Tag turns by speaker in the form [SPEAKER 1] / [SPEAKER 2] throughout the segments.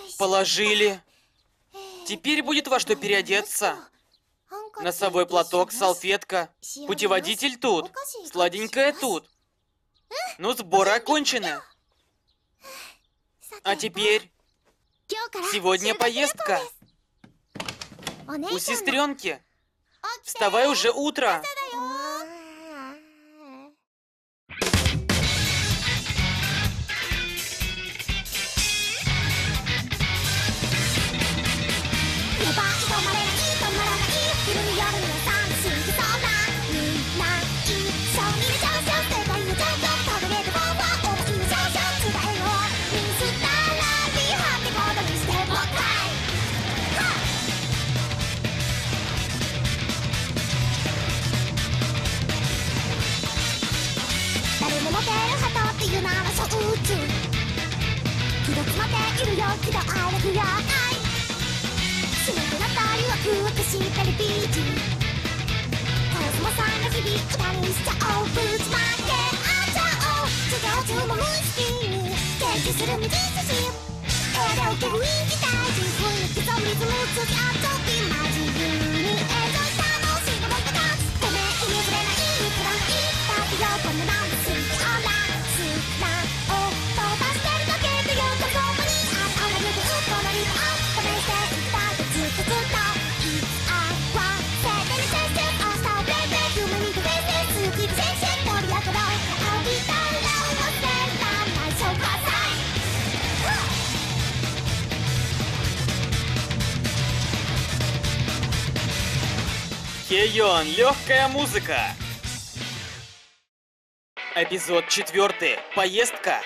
[SPEAKER 1] Положили. Теперь будет во что переодеться. Носовой платок, салфетка. Путеводитель тут. Сладенькое тут. Ну, сборы окончены. А теперь... Сегодня поездка. У сестренки. Вставай, уже утро. Хейон, легкая музыка. Эпизод 4. Поездка.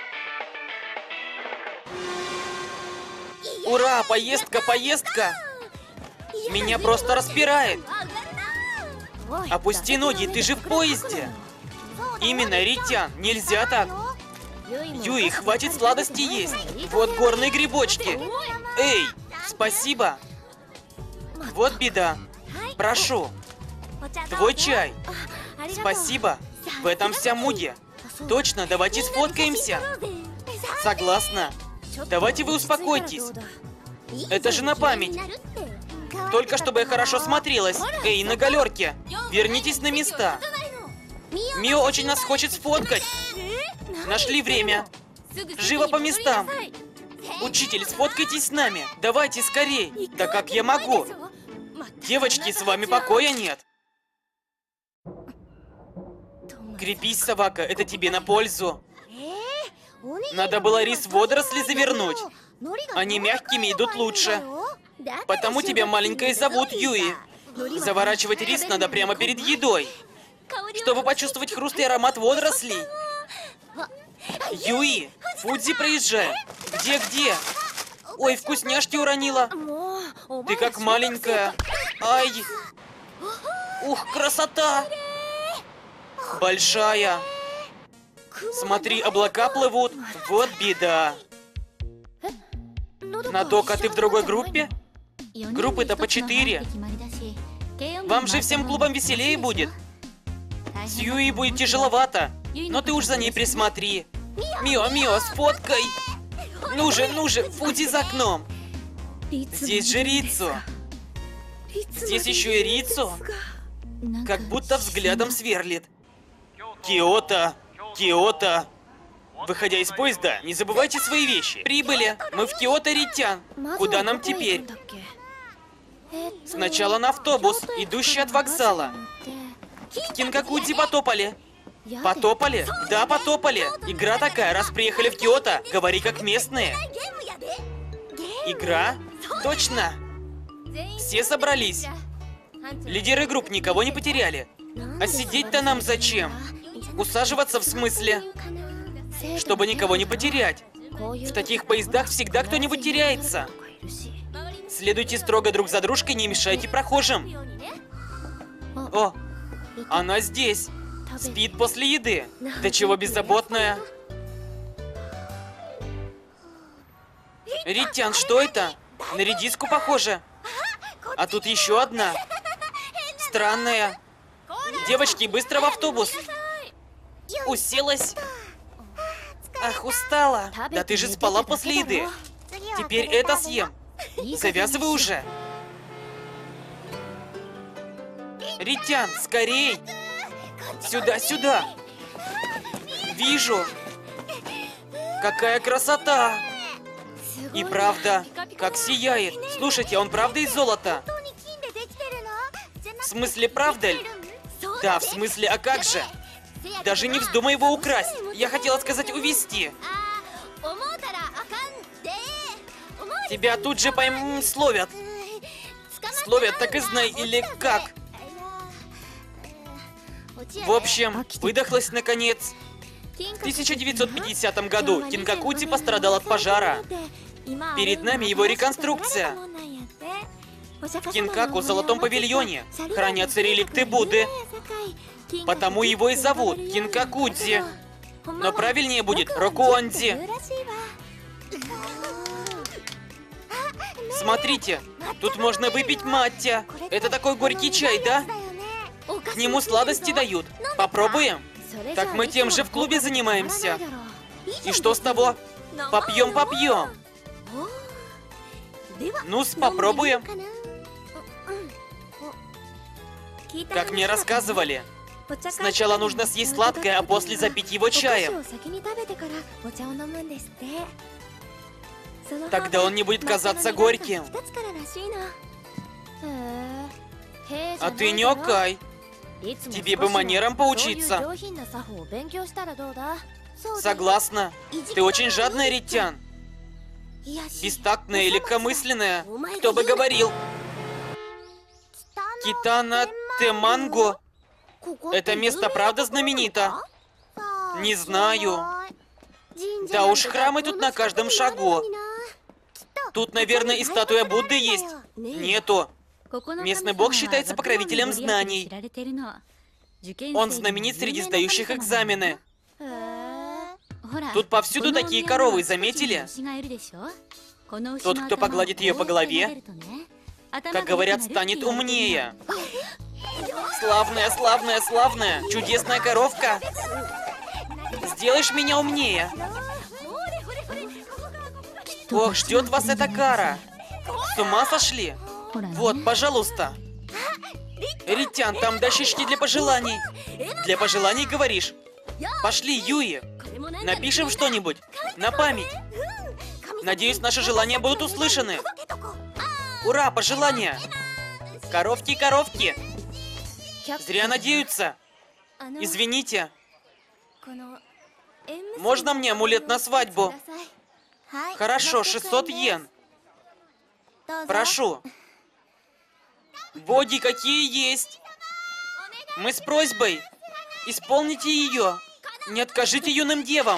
[SPEAKER 1] Ура, поездка, поездка. Меня просто распирает. Опусти ноги, ты же в поезде. Именно, Ритян, нельзя так. Юи, хватит сладости есть. Вот горные грибочки. Эй, спасибо. Вот беда. Прошу. Твой чай. Спасибо. В этом вся муди. Точно, давайте сфоткаемся. Согласна. Давайте вы успокойтесь. Это же на память. Только чтобы я хорошо смотрелась. Эй, на галерке. Вернитесь на места. Мио очень нас хочет сфоткать. Нашли время. Живо по местам. Учитель, сфоткайтесь с нами. Давайте скорей. Да как я могу? Девочки, с вами покоя нет. Крепись, собака, это тебе на пользу. Надо было рис в водоросли завернуть. Они мягкими идут лучше. Потому тебя маленькой зовут Юи. Заворачивать рис надо прямо перед едой, чтобы почувствовать хруст и аромат водорослей. Юи, Фудзи проезжает. Где? Ой, вкусняшки уронила. Ты как маленькая. Ай. Ух, красота. Большая. Смотри, облака плывут. Вот беда. Надока, ты в другой группе? Группы-то по 4. Вам же всем клубам веселее будет. С Юи будет тяжеловато. Но ты уж за ней присмотри. Мио, сфоткай. Ну же, Фудзи за окном. Здесь же Рицу. Здесь еще и Рицу. Как будто взглядом сверлит. Киото. Выходя из поезда, не забывайте свои вещи. Прибыли. Мы в Киото, Ритян. Куда нам теперь? Сначала на автобус, идущий от вокзала. В Кинкакудзи потопали. Потопали? Да, потопали. Игра такая, раз приехали в Киото, говори как местные. Игра? Точно. Все собрались. Лидеры групп никого не потеряли. А сидеть-то нам зачем? Усаживаться в смысле? Чтобы никого не потерять. В таких поездах всегда кто-нибудь теряется. Следуйте строго друг за дружкой, не мешайте прохожим. О, она здесь. Спит после еды. Да чего беззаботная. Ритян, что это? На редиску похоже. А тут еще одна. Странная. Девочки, быстро в автобус. Уселась. Ах, устала. Да ты же спала после еды. Теперь это съем. Завязывай уже. Ритян, скорей! Сюда, сюда! Вижу! Какая красота! И правда, как сияет. Слушайте, он правда из золота? В смысле, правда ли? Да, в смысле, а как же? Даже не вздумай его украсть. Я хотела сказать увести. Тебя тут же словят. Словят, так и знай, или как? В общем, выдохлась наконец. В 1950 году Кинкакудзи пострадал от пожара. Перед нами его реконструкция. В Кинкаку, Золотом павильоне, хранятся реликты Будды. Потому его и зовут Кинкакудзи. Но правильнее будет Рокуонзи. Смотрите, тут можно выпить маття. Это такой горький чай, да? К нему сладости дают. Попробуем? Так мы тем же в клубе занимаемся. И что с того? Попьем, попьем. Ну-с, попробуем. Как мне рассказывали, сначала нужно съесть сладкое, а после запить его чаем. Тогда он не будет казаться горьким. А ты не окай. Тебе бы манерам поучиться. Согласна. Ты очень жадная, Ритян. Бестактная и легкомысленная. Кто бы говорил? Китана Теманго. Это место правда знаменито? Не знаю. Да уж, храмы тут на каждом шагу. Тут, наверное, и статуя Будды есть. Нету. Местный бог считается покровителем знаний. Он знаменит среди сдающих экзамены. Тут повсюду такие коровы, заметили? Тот, кто погладит ее по голове, как говорят, станет умнее. Славная, славная, славная, чудесная коровка. Сделаешь меня умнее. Ох, ждет вас эта кара. С ума сошли? Вот, пожалуйста. Ритян, там дощечки для пожеланий. Для пожеланий, говоришь? Пошли, Юи. Напишем что-нибудь. На память. Надеюсь, наши желания будут услышаны. Ура, пожелания. Коровки, коровки. Зря надеются. Извините. Можно мне амулет на свадьбу? Хорошо, 600 йен. Прошу. Боги какие есть. Мы с просьбой. Исполните ее. Не откажите юным девам.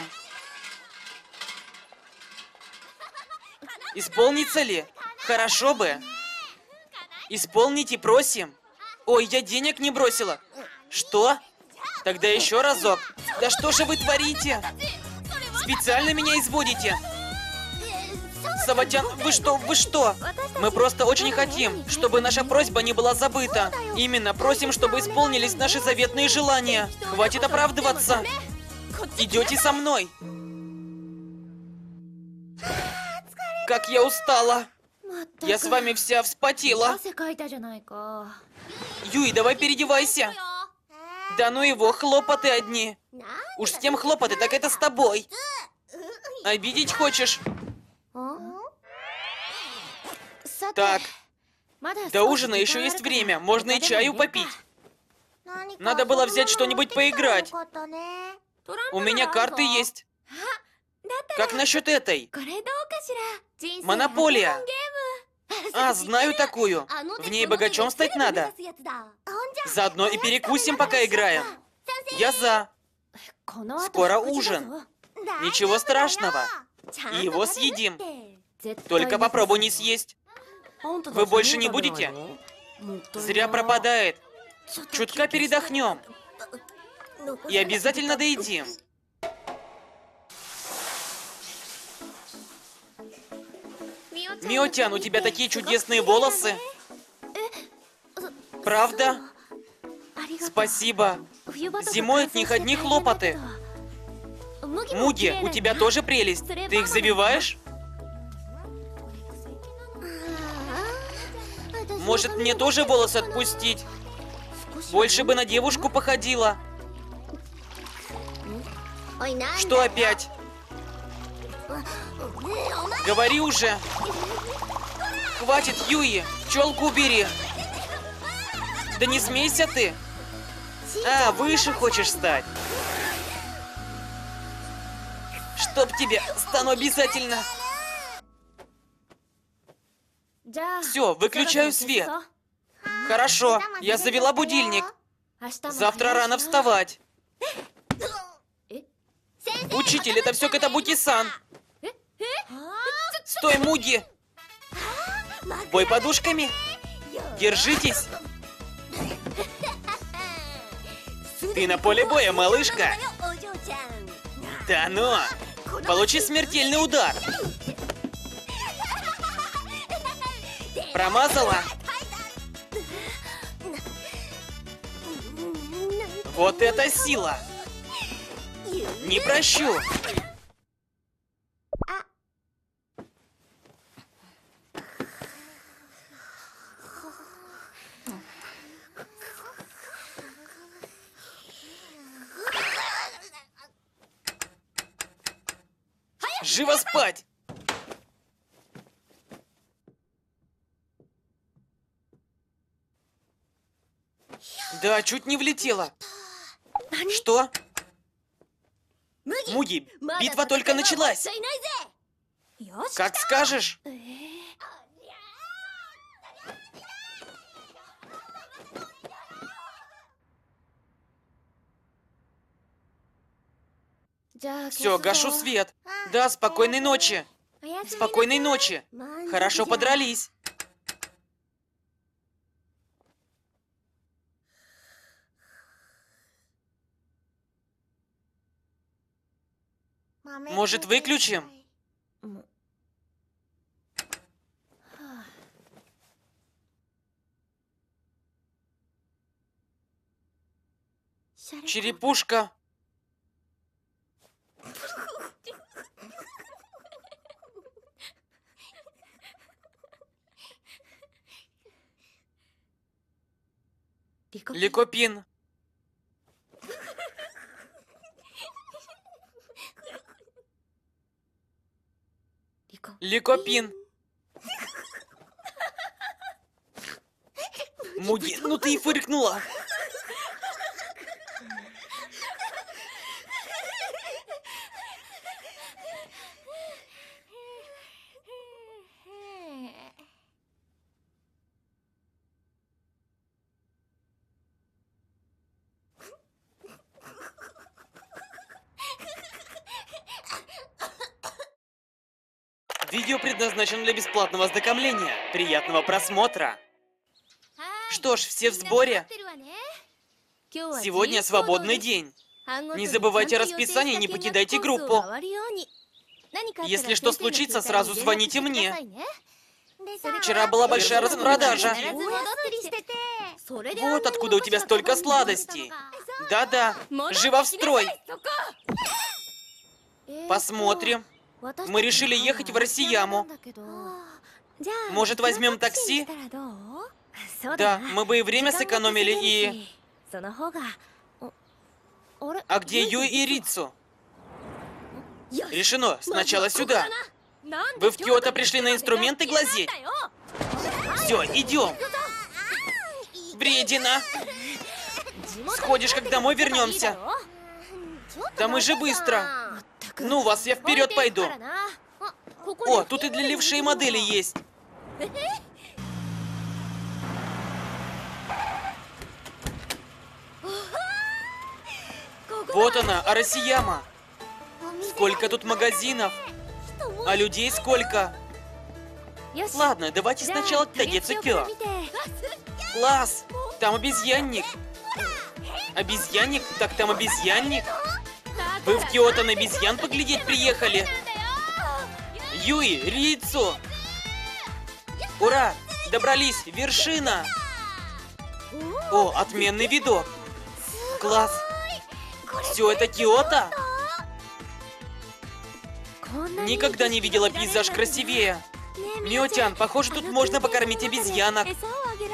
[SPEAKER 1] Исполнится ли? Хорошо бы. Исполните, просим. Ой, я денег не бросила. Что? Тогда еще разок. Да что же вы творите? Специально меня изводите. Саватян, вы что, вы что? Мы просто очень хотим, чтобы наша просьба не была забыта. Именно просим, чтобы исполнились наши заветные желания. Хватит оправдываться. Идете со мной. Как я устала. Я с вами вся вспотела. Юй, давай переодевайся. Да ну его, хлопоты одни. Уж с кем хлопоты, так это с тобой. Обидеть хочешь? Так, до ужина еще есть время, можно и чаю попить. Надо было взять что-нибудь поиграть. У меня карты есть. Как насчет этой? Монополия. А, знаю такую. В ней богачом стать надо. Заодно и перекусим, пока играем. Я за. Скоро ужин. Ничего страшного. И его съедим. Только попробуй не съесть. Вы больше не будете? Зря пропадает. Чутка передохнем. И обязательно доедим. Миотян, у тебя такие чудесные волосы. Правда? Спасибо. Зимой от них одни хлопоты. Муги, у тебя тоже прелесть. Ты их завиваешь? Может, мне тоже волосы отпустить? Больше бы на девушку походила. Что опять? Говори уже. Хватит, Юи, пчелку убери. Да не смейся ты. А, выше хочешь стать? Чтоб тебе, стану обязательно. Все, выключаю свет. Хорошо, я завела будильник. Завтра рано вставать. Учитель, это все Катабуки-сан. Стой, Муги. Бой подушками? Держитесь. Ты на поле боя, малышка. Да ну, получи смертельный удар. Промазала? Вот это сила! Не прощу! Живо спать! Да, чуть не влетела. Что? Муги, битва только началась. Как скажешь. Все, гашу свет. Да, спокойной ночи. Спокойной ночи. Хорошо подрались. Может, выключим? Черепушка. Ликопин. Ликопин. Муги, ну ты и фыркнула. Видео предназначено для бесплатного ознакомления. Приятного просмотра. Что ж, все в сборе? Сегодня свободный день. Не забывайте о расписании и не покидайте группу. Если что случится, сразу звоните мне. Вчера была большая распродажа. Вот откуда у тебя столько сладостей. Да-да, живо в строй. Посмотрим. Мы решили ехать в Арасияму. Может, возьмем такси? Да, мы бы и время сэкономили, и... А где Юи и Рицу? Решено, сначала сюда. Вы в Киото пришли на инструменты глазеть? Все, идем. Вредина. Сходишь, как домой вернемся. Да мы же быстро. Ну вас, я вперед пойду. О, тут и для левшей модели есть. Вот она, Арасияма. Сколько тут магазинов. А людей сколько. Ладно, давайте сначала к Тагецукё. Класс, там обезьянник. Обезьянник? Так там обезьянник. Вы в Киото на обезьян поглядеть приехали? Юи, Рицу! Ура! Добрались! Вершина! О, отменный видок! Класс! Все это Киото? Никогда не видела пейзаж красивее. Миотян, похоже, тут можно покормить обезьянок.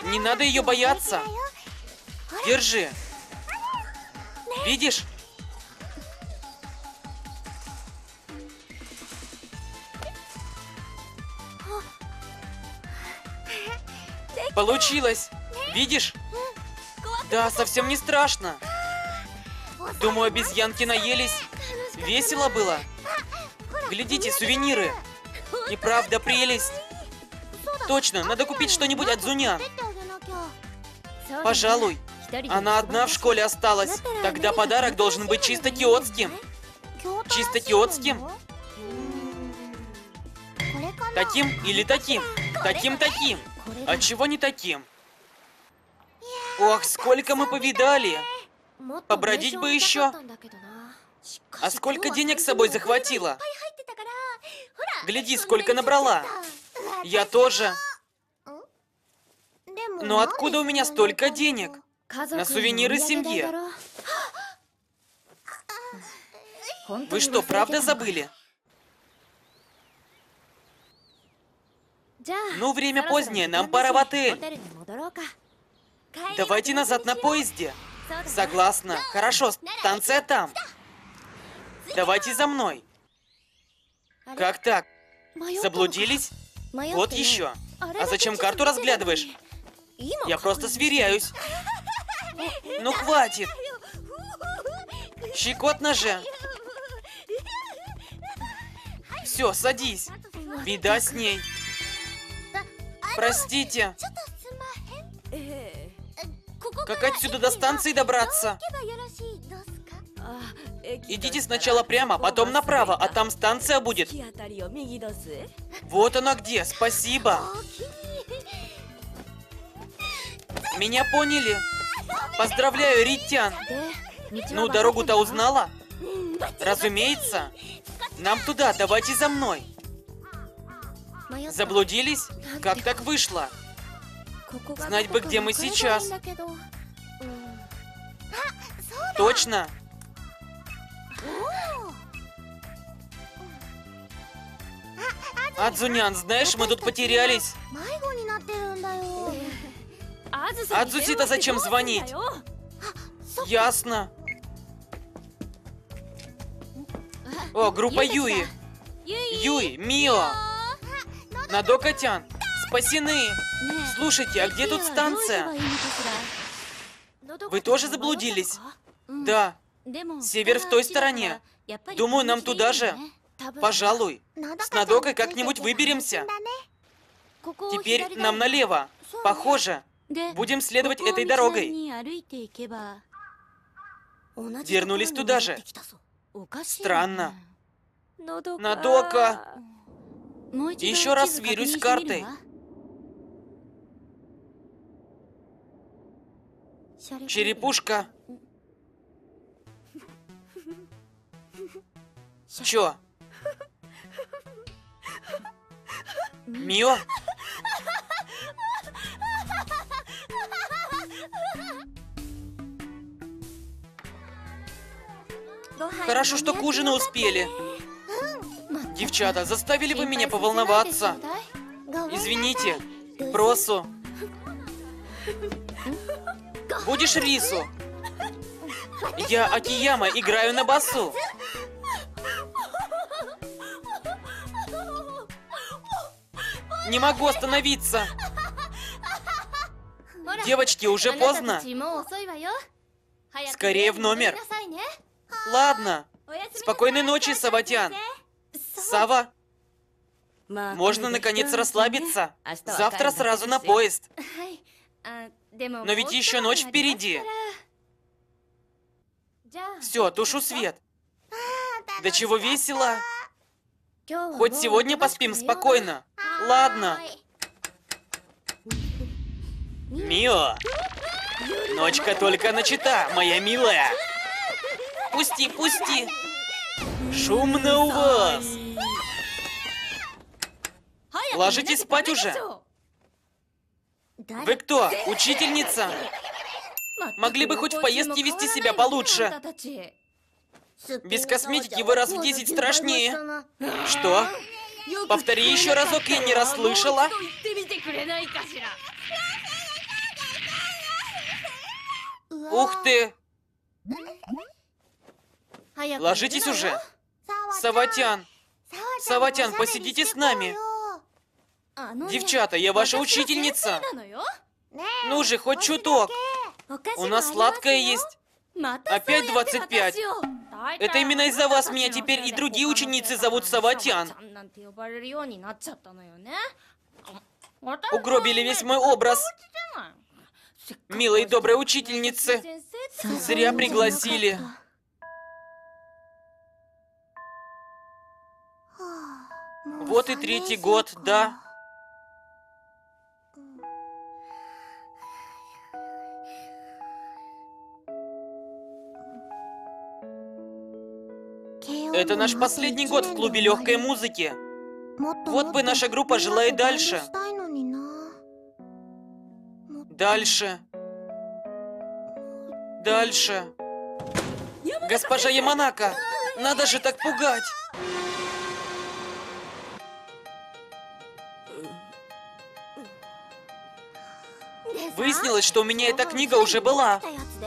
[SPEAKER 1] Не надо ее бояться. Держи. Видишь? Получилось. Видишь? Да, совсем не страшно. Думаю, обезьянки наелись. Весело было. Глядите, сувениры. И правда прелесть. Точно, надо купить что-нибудь от Зунян. Пожалуй. Она одна в школе осталась. Тогда подарок должен быть чисто киотским. Чисто киотским? Таким или таким? Таким-таким. А чего не таким? Ох, сколько мы повидали. Побродить бы еще. А сколько денег с собой захватила? Гляди, сколько набрала. Я тоже. Но откуда у меня столько денег? На сувениры семье. Вы что, правда забыли? Ну, время позднее, нам пора в отель. Давайте назад на поезде. Согласна. Хорошо, станция там. Давайте за мной. Как так? Заблудились? Вот еще. А зачем карту разглядываешь? Я просто сверяюсь. Ну хватит. Щекотно же. Все, садись. Беда с ней. Простите. Как отсюда до станции добраться? Идите сначала прямо, потом направо, а там станция будет. Вот она где, спасибо. Меня поняли. Поздравляю, Ритян. Ну, дорогу-то узнала? Разумеется. Нам туда, давайте за мной. Заблудились? Как так вышло? Знать бы, где мы сейчас. Точно. Адзунян, знаешь, мы тут потерялись. Адзуси-то зачем звонить? Ясно. О, группа Юи. Юи, Мио. Надока-тян, спасены. Слушайте, а где тут станция? Вы тоже заблудились? Да. Север в той стороне. Думаю, нам туда же. Пожалуй. С Надокой как-нибудь выберемся. Теперь нам налево. Похоже. Будем следовать этой дорогой. Вернулись туда же. Странно. Надока. Еще раз сверюсь с картой. Черепушка. Чё? Мио? Хорошо, что к ужину успели. Девчата, заставили вы меня поволноваться. Извините, Просу. Будешь рису? Я Акияма, играю на басу. Не могу остановиться. Девочки, уже поздно. Скорее в номер. Ладно. Спокойной ночи, Саватян. Сава, можно наконец расслабиться. Завтра сразу на поезд. Но ведь еще ночь впереди. Все, тушу свет. Да чего весело. Хоть сегодня поспим спокойно. Ладно. Мио, ночка только начата, моя милая. Пусти, пусти. Шумно у вас. Ложитесь спать уже. Вы кто? Учительница? Могли бы хоть в поездке вести себя получше. Без косметики вы раз в 10 страшнее. Что? Повтори еще разок, я не расслышала. Ух ты! Ложитесь уже. Саватян. Саватян, посидите с нами. Девчата, я ваша учительница. Ну же, хоть чуток. У нас сладкое есть. Опять 25. Это именно из-за вас меня теперь и другие ученицы зовут Саватян. Угробили весь мой образ. Милой и доброй учительницы. Зря пригласили. Вот и 3-й год, да. Это наш последний год в клубе легкой музыки. Вот бы наша группа жила и дальше. Дальше. Дальше. Госпожа Яманака, надо же так пугать. Выяснилось, что у меня эта книга уже была.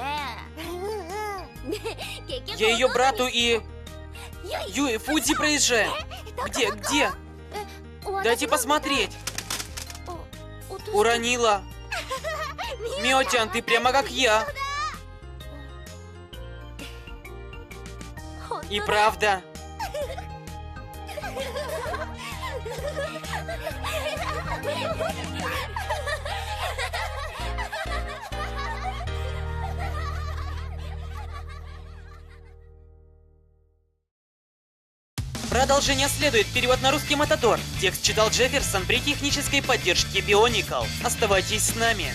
[SPEAKER 1] Я ее брату и... Юи, Фудзи проезжаем. Где? Дайте посмотреть. Уронила. Миотян, ты прямо как я. И правда. Продолжение следует. Перевод на русский Матадор. Текст читал Джефферсон при технической поддержке Бионикл. Оставайтесь с нами.